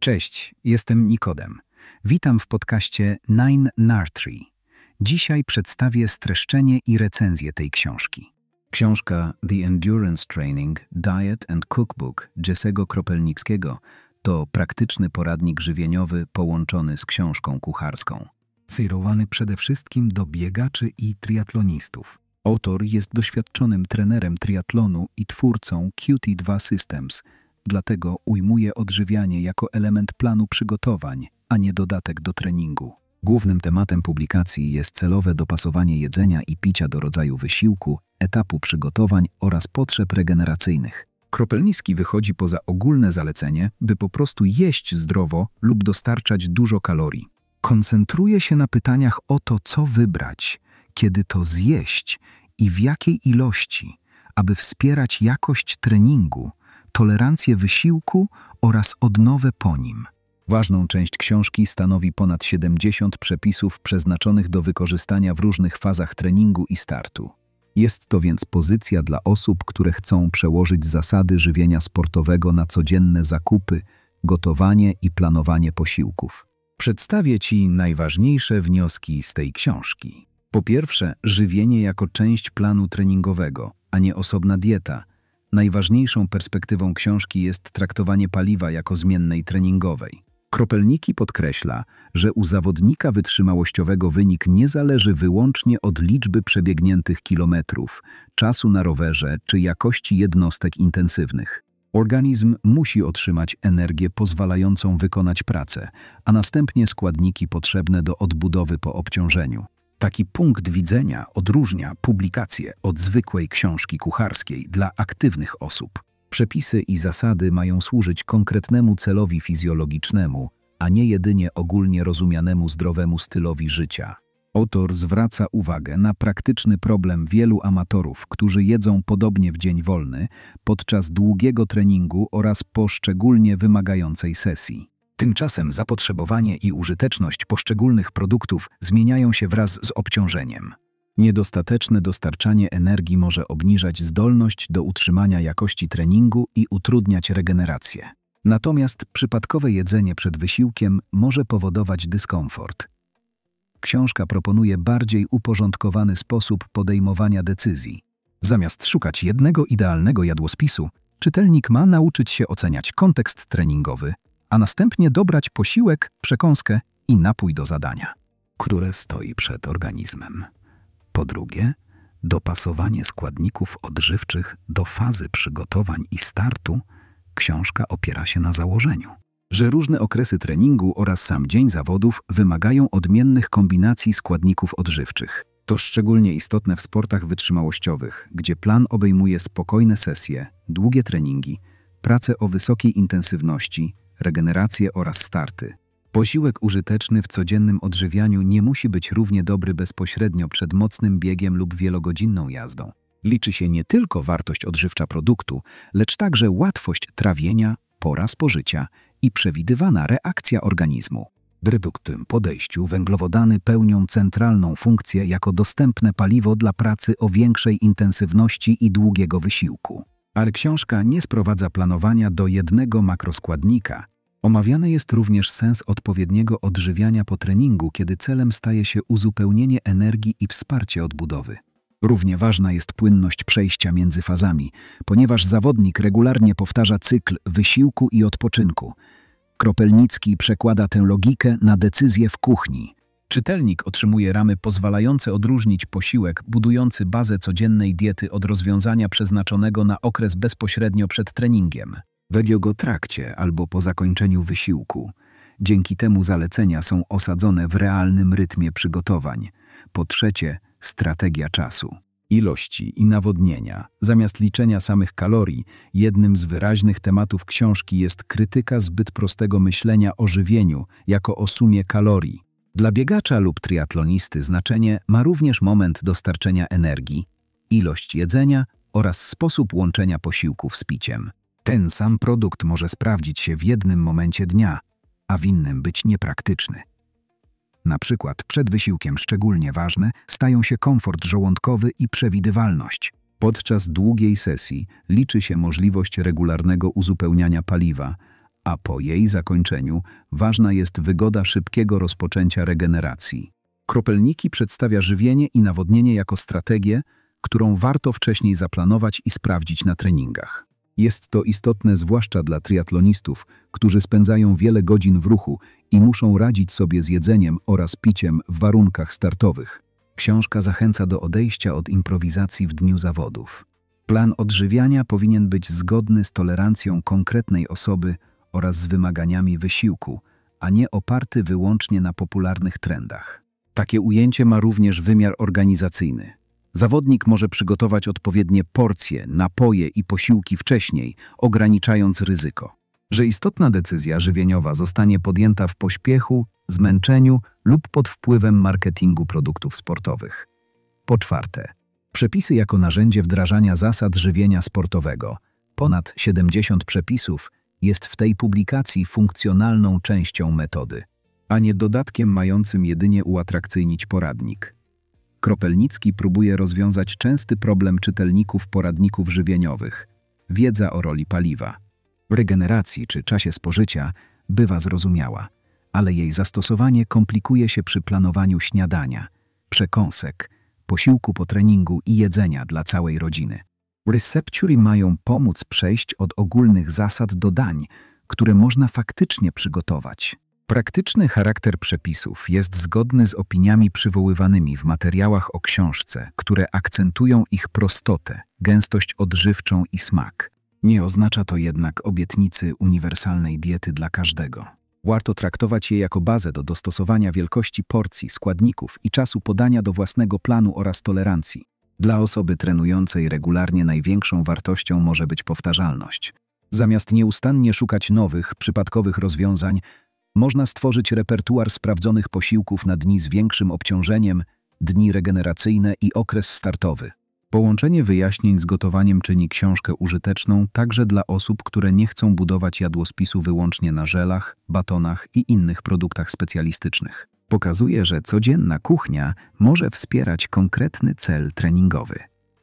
Cześć, jestem Nikodem. Witam w podcaście Nine Nartree. Dzisiaj przedstawię streszczenie i recenzję tej książki. Książka The Endurance Training, Diet and Cookbook Jesse'ego Kropelnickiego to praktyczny poradnik żywieniowy połączony z książką kucharską. Skierowany przede wszystkim do biegaczy i triatlonistów. Autor jest doświadczonym trenerem triatlonu i twórcą QT2 Systems, dlatego ujmuje odżywianie jako element planu przygotowań, a nie dodatek do treningu. Głównym tematem publikacji jest celowe dopasowanie jedzenia i picia do rodzaju wysiłku, etapu przygotowań oraz potrzeb regeneracyjnych. Kropelnicki wychodzi poza ogólne zalecenie, by po prostu jeść zdrowo lub dostarczać dużo kalorii. Koncentruje się na pytaniach o to, co wybrać, kiedy to zjeść i w jakiej ilości, aby wspierać jakość treningu, tolerancję wysiłku oraz odnowę po nim. Ważną część książki stanowi ponad 70 przepisów przeznaczonych do wykorzystania w różnych fazach treningu i startu. Jest to więc pozycja dla osób, które chcą przełożyć zasady żywienia sportowego na codzienne zakupy, gotowanie i planowanie posiłków. Przedstawię Ci najważniejsze wnioski z tej książki. Po pierwsze, żywienie jako część planu treningowego, a nie osobna dieta. Najważniejszą perspektywą książki jest traktowanie paliwa jako zmiennej treningowej. Kropelnicki podkreśla, że u zawodnika wytrzymałościowego wynik nie zależy wyłącznie od liczby przebiegniętych kilometrów, czasu na rowerze czy jakości jednostek intensywnych. Organizm musi otrzymać energię pozwalającą wykonać pracę, a następnie składniki potrzebne do odbudowy po obciążeniu. Taki punkt widzenia odróżnia publikację od zwykłej książki kucharskiej dla aktywnych osób. Przepisy i zasady mają służyć konkretnemu celowi fizjologicznemu, a nie jedynie ogólnie rozumianemu zdrowemu stylowi życia. Autor zwraca uwagę na praktyczny problem wielu amatorów, którzy jedzą podobnie w dzień wolny, podczas długiego treningu oraz po szczególnie wymagającej sesji. Tymczasem zapotrzebowanie i użyteczność poszczególnych produktów zmieniają się wraz z obciążeniem. Niedostateczne dostarczanie energii może obniżać zdolność do utrzymania jakości treningu i utrudniać regenerację. Natomiast przypadkowe jedzenie przed wysiłkiem może powodować dyskomfort. Książka proponuje bardziej uporządkowany sposób podejmowania decyzji. Zamiast szukać jednego idealnego jadłospisu, czytelnik ma nauczyć się oceniać kontekst treningowy, a następnie dobrać posiłek, przekąskę i napój do zadania, które stoi przed organizmem. Po drugie, dopasowanie składników odżywczych do fazy przygotowań i startu. Książka opiera się na założeniu, że różne okresy treningu oraz sam dzień zawodów wymagają odmiennych kombinacji składników odżywczych. To szczególnie istotne w sportach wytrzymałościowych, gdzie plan obejmuje spokojne sesje, długie treningi, pracę o wysokiej intensywności, regenerację oraz starty. Posiłek użyteczny w codziennym odżywianiu nie musi być równie dobry bezpośrednio przed mocnym biegiem lub wielogodzinną jazdą. Liczy się nie tylko wartość odżywcza produktu, lecz także łatwość trawienia, pora spożycia i przewidywana reakcja organizmu. W tym podejściu węglowodany pełnią centralną funkcję jako dostępne paliwo dla pracy o większej intensywności i długiego wysiłku. Ale książka nie sprowadza planowania do jednego makroskładnika. Omawiany jest również sens odpowiedniego odżywiania po treningu, kiedy celem staje się uzupełnienie energii i wsparcie odbudowy. Równie ważna jest płynność przejścia między fazami, ponieważ zawodnik regularnie powtarza cykl wysiłku i odpoczynku. Kropelnicki przekłada tę logikę na decyzje w kuchni. Czytelnik otrzymuje ramy pozwalające odróżnić posiłek budujący bazę codziennej diety od rozwiązania przeznaczonego na okres bezpośrednio przed treningiem, w jego trakcie albo po zakończeniu wysiłku. Dzięki temu zalecenia są osadzone w realnym rytmie przygotowań. Po trzecie, strategia czasu. Ilości i nawodnienia. Zamiast liczenia samych kalorii, jednym z wyraźnych tematów książki jest krytyka zbyt prostego myślenia o żywieniu jako o sumie kalorii. Dla biegacza lub triatlonisty znaczenie ma również moment dostarczenia energii, ilość jedzenia oraz sposób łączenia posiłków z piciem. Ten sam produkt może sprawdzić się w jednym momencie dnia, a w innym być niepraktyczny. Na przykład przed wysiłkiem szczególnie ważne stają się komfort żołądkowy i przewidywalność. Podczas długiej sesji liczy się możliwość regularnego uzupełniania paliwa, a po jej zakończeniu ważna jest wygoda szybkiego rozpoczęcia regeneracji. Kropelniki przedstawia żywienie i nawodnienie jako strategię, którą warto wcześniej zaplanować i sprawdzić na treningach. Jest to istotne zwłaszcza dla triatlonistów, którzy spędzają wiele godzin w ruchu i muszą radzić sobie z jedzeniem oraz piciem w warunkach startowych. Książka zachęca do odejścia od improwizacji w dniu zawodów. Plan odżywiania powinien być zgodny z tolerancją konkretnej osoby oraz z wymaganiami wysiłku, a nie oparty wyłącznie na popularnych trendach. Takie ujęcie ma również wymiar organizacyjny. Zawodnik może przygotować odpowiednie porcje, napoje i posiłki wcześniej, ograniczając ryzyko, że istotna decyzja żywieniowa zostanie podjęta w pośpiechu, zmęczeniu lub pod wpływem marketingu produktów sportowych. Po czwarte, przepisy jako narzędzie wdrażania zasad żywienia sportowego. Ponad 70 przepisów jest w tej publikacji funkcjonalną częścią metody, a nie dodatkiem mającym jedynie uatrakcyjnić poradnik. Kropelnicki próbuje rozwiązać częsty problem czytelników poradników żywieniowych. Wiedza o roli paliwa, regeneracji czy czasie spożycia bywa zrozumiała, ale jej zastosowanie komplikuje się przy planowaniu śniadania, przekąsek, posiłku po treningu i jedzenia dla całej rodziny. Receptury mają pomóc przejść od ogólnych zasad do dań, które można faktycznie przygotować. Praktyczny charakter przepisów jest zgodny z opiniami przywoływanymi w materiałach o książce, które akcentują ich prostotę, gęstość odżywczą i smak. Nie oznacza to jednak obietnicy uniwersalnej diety dla każdego. Warto traktować je jako bazę do dostosowania wielkości porcji, składników i czasu podania do własnego planu oraz tolerancji. Dla osoby trenującej regularnie największą wartością może być powtarzalność. Zamiast nieustannie szukać nowych, przypadkowych rozwiązań, można stworzyć repertuar sprawdzonych posiłków na dni z większym obciążeniem, dni regeneracyjne i okres startowy. Połączenie wyjaśnień z gotowaniem czyni książkę użyteczną także dla osób, które nie chcą budować jadłospisu wyłącznie na żelach, batonach i innych produktach specjalistycznych. Pokazuje, że codzienna kuchnia może wspierać konkretny cel treningowy.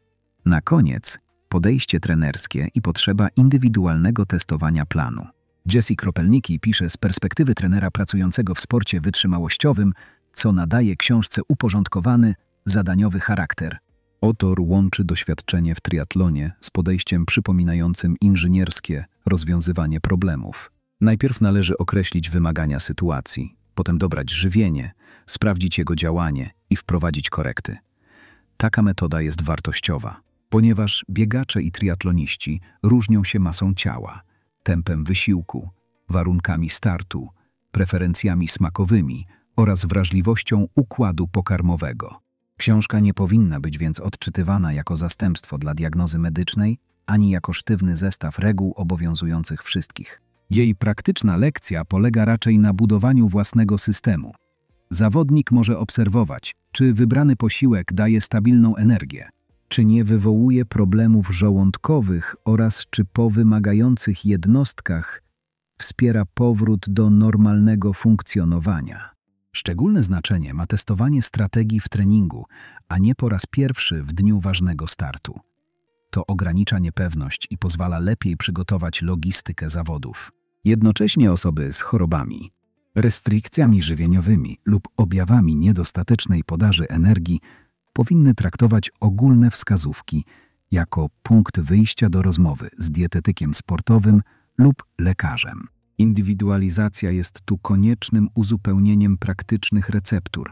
Na koniec podejście trenerskie i potrzeba indywidualnego testowania planu. Jesse Kropelnicki pisze z perspektywy trenera pracującego w sporcie wytrzymałościowym, co nadaje książce uporządkowany, zadaniowy charakter. Autor łączy doświadczenie w triatlonie z podejściem przypominającym inżynierskie rozwiązywanie problemów. Najpierw należy określić wymagania sytuacji, potem dobrać żywienie, sprawdzić jego działanie i wprowadzić korekty. Taka metoda jest wartościowa, ponieważ biegacze i triatloniści różnią się masą ciała, tempem wysiłku, warunkami startu, preferencjami smakowymi oraz wrażliwością układu pokarmowego. Książka nie powinna być więc odczytywana jako zastępstwo dla diagnozy medycznej, ani jako sztywny zestaw reguł obowiązujących wszystkich. Jej praktyczna lekcja polega raczej na budowaniu własnego systemu. Zawodnik może obserwować, czy wybrany posiłek daje stabilną energię, czy nie wywołuje problemów żołądkowych oraz czy po wymagających jednostkach wspiera powrót do normalnego funkcjonowania. Szczególne znaczenie ma testowanie strategii w treningu, a nie po raz pierwszy w dniu ważnego startu. To ogranicza niepewność i pozwala lepiej przygotować logistykę zawodów. Jednocześnie osoby z chorobami, restrykcjami żywieniowymi lub objawami niedostatecznej podaży energii powinny traktować ogólne wskazówki jako punkt wyjścia do rozmowy z dietetykiem sportowym lub lekarzem. Indywidualizacja jest tu koniecznym uzupełnieniem praktycznych receptur.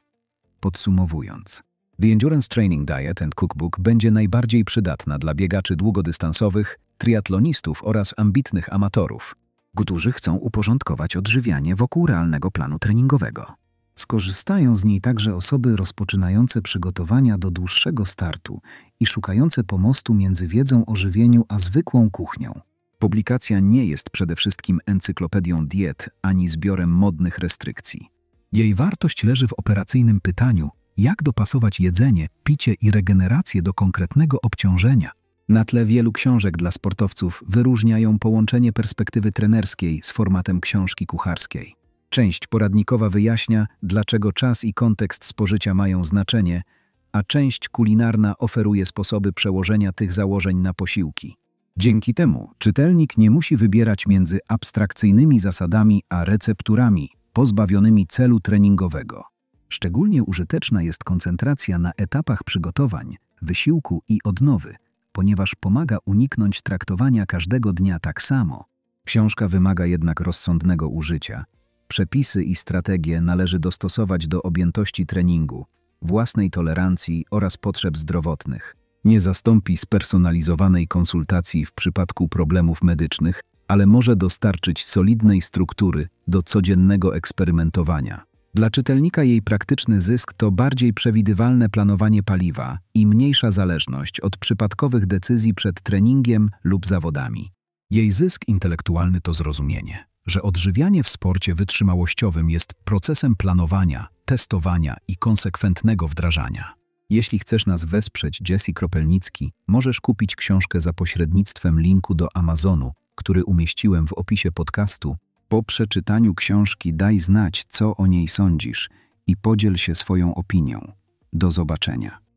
Podsumowując, The Endurance Training Diet and Cookbook będzie najbardziej przydatna dla biegaczy długodystansowych, triatlonistów oraz ambitnych amatorów, którzy chcą uporządkować odżywianie wokół realnego planu treningowego. Skorzystają z niej także osoby rozpoczynające przygotowania do dłuższego startu i szukające pomostu między wiedzą o żywieniu a zwykłą kuchnią. Publikacja nie jest przede wszystkim encyklopedią diet ani zbiorem modnych restrykcji. Jej wartość leży w operacyjnym pytaniu, jak dopasować jedzenie, picie i regenerację do konkretnego obciążenia. Na tle wielu książek dla sportowców wyróżniają połączenie perspektywy trenerskiej z formatem książki kucharskiej. Część poradnikowa wyjaśnia, dlaczego czas i kontekst spożycia mają znaczenie, a część kulinarna oferuje sposoby przełożenia tych założeń na posiłki. Dzięki temu czytelnik nie musi wybierać między abstrakcyjnymi zasadami a recepturami pozbawionymi celu treningowego. Szczególnie użyteczna jest koncentracja na etapach przygotowań, wysiłku i odnowy, ponieważ pomaga uniknąć traktowania każdego dnia tak samo. Książka wymaga jednak rozsądnego użycia. Przepisy i strategie należy dostosować do objętości treningu, własnej tolerancji oraz potrzeb zdrowotnych. Nie zastąpi spersonalizowanej konsultacji w przypadku problemów medycznych, ale może dostarczyć solidnej struktury do codziennego eksperymentowania. Dla czytelnika jej praktyczny zysk to bardziej przewidywalne planowanie paliwa i mniejsza zależność od przypadkowych decyzji przed treningiem lub zawodami. Jej zysk intelektualny to zrozumienie, że odżywianie w sporcie wytrzymałościowym jest procesem planowania, testowania i konsekwentnego wdrażania. Jeśli chcesz nas wesprzeć, Jesse Kropelnicki, możesz kupić książkę za pośrednictwem linku do Amazonu, który umieściłem w opisie podcastu. Po przeczytaniu książki daj znać, co o niej sądzisz i podziel się swoją opinią. Do zobaczenia.